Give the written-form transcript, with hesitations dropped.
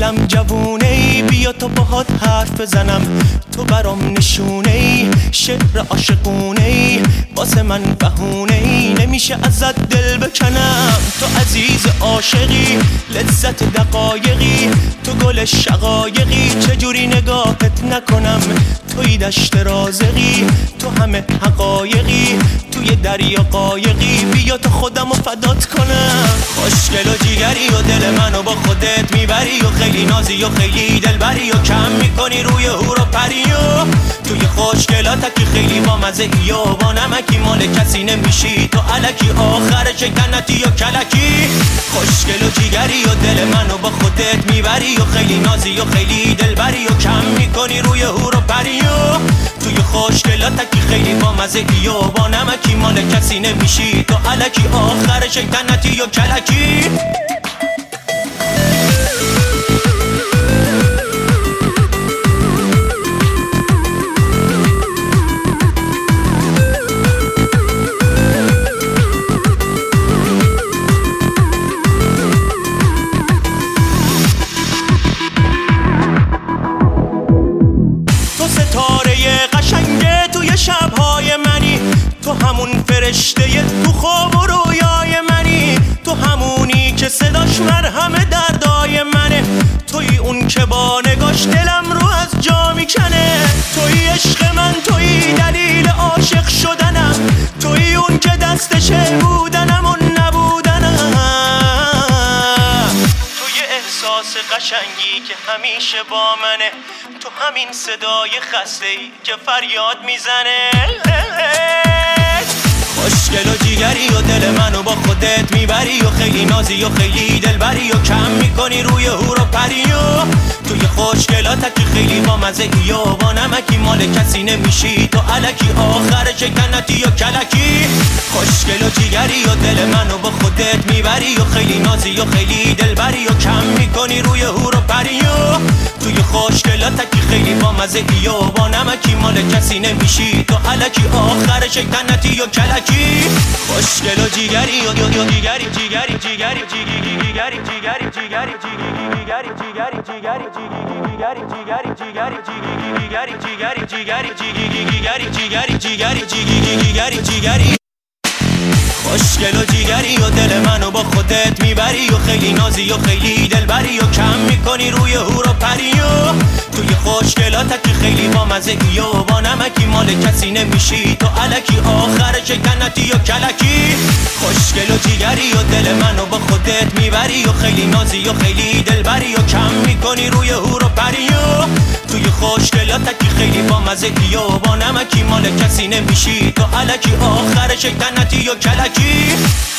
دلم جوونه ای، بیا تا باهات حرف بزنم. تو برام نشونه ای، شعر عاشقونه ای، واسه من بهونه ای، نمیشه ازت دل بکنم. تو عزیز عاشقی، لذت دقایقی، تو گل شقایقی، چجوری نگاهت نکنم. توی دشت رازقی، تو همه حقایقی، توی دریا قایقی، بیا تا خودم رو فدات کنم. خوشگل و جیگری و دل منو با خودت میبری و خیلی نازی و خیلی دلبری و کم میکنی روی هور و پری و توی خوشگلاتکی خیلی با مزه ای و با نمکی، مال کسی نمیشی تو علکی، آخرش جنتی و کلکی. خوشگل و جیگری و دل منو با خودت میبری و خیلی نازی و خیلی دلبری و کم میکنی روی هور و پری و توی خوشگلاتکی خیلی با مزه ای و با نمکی، مال کسی نمیشی تو علکی، آخرش جنتی و کلکی. شبهای منی، تو همون فرشته تو خواب و رویای منی، تو همونی که صداش مرهم دردای منه، توی اون که با نگاش دلم رو از جا میکنه، توی عشق من، توی دلیل عاشق شدنم، توی اون که دستشه بودنم و نبودنم، توی احساس قشنگی که همیشه با منه، تو همین صدای خسته‌ای که فریاد میزنه. خوشگل و جیگری و دل منو با خودت میبری و خیلی نازی و خیلی دلبری و کم میکنی روی هور و پری و توی خوشگلاتکی خیلی با مزه ای و با نمکی، مال کسی نمیشی تو علکی، آخرش جنتی و کلکی. خوشگل و جیگری و دل منو با خودت میبری و خیلی نازی و خیلی دلبری و کم میکنی روی هور و پری و توی خوشگلاتکی خیلی با مزه ای و با نمکی، مال کسی نمیشی تو علکی، آخرش جنتی و کلکی. خوشگل و جیگری و جیگری جیگری جیگری جیگری جیگری جیگری جیگری جیگری جیگری جیگری جیگری جیگری. خوشگل و جیگری و دل منو با خودت میبری و خیلی نازی و خیلی دلبری و کم میکنی روی هور و پری و توی خوشگلاتکی خیلی با مزه ای و با نمکی، مال کسی نمیشی تو علکی، آخرش جنتی و کلکی. خوشگل و جیگری و دل منو با خودت میبری و خیلی نازی و خیلی دلبری و کم میکنی روی هور و پری و توی خوشگلاتکی خیلی با مزه ای و با نمکی، مال کسی نمیشی تو علکی، آخرش جنتی و کلکی.